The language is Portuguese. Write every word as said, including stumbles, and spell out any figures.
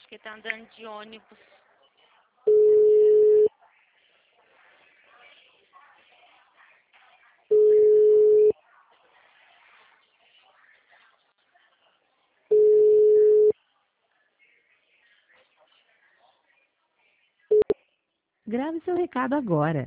que tá andando de ônibus. Grave seu recado agora.